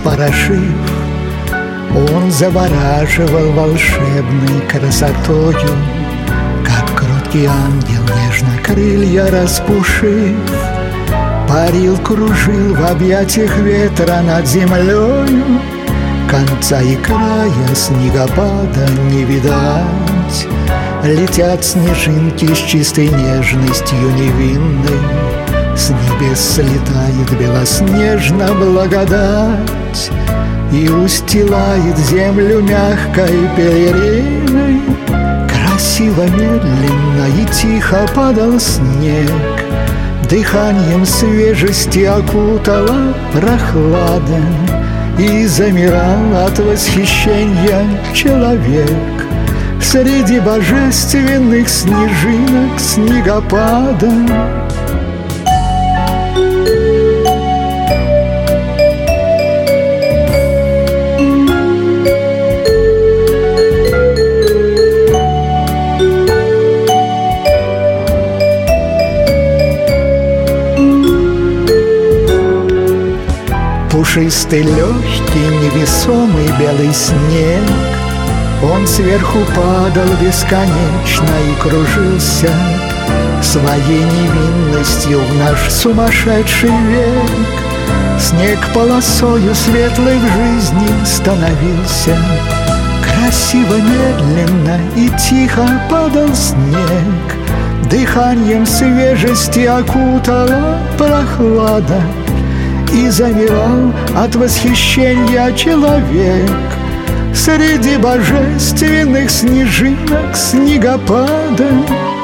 распорошив, он завораживал волшебной красотою, как кроткий ангел, нежно крылья распушив, парил, кружил в объятиях ветра над землею. Конца и края снегопада не видать, летят снежинки с чистой нежностью невинной, с небес слетает белоснежно благодать и устилает землю мягкой пелериной. Красиво, медленно и тихо падал снег, дыханием свежести окутала прохлада, и замирал от восхищения человек среди божественных снежинок снегопада. Пушистый, легкий, невесомый белый снег, он сверху падал бесконечно и кружился своей невинностью в наш сумасшедший век. Снег полосою светлой в жизни становился, красиво, медленно и тихо падал снег, дыханием свежести окутала прохлада, и замирал от восхищения человек среди божественных снежинок снегопада.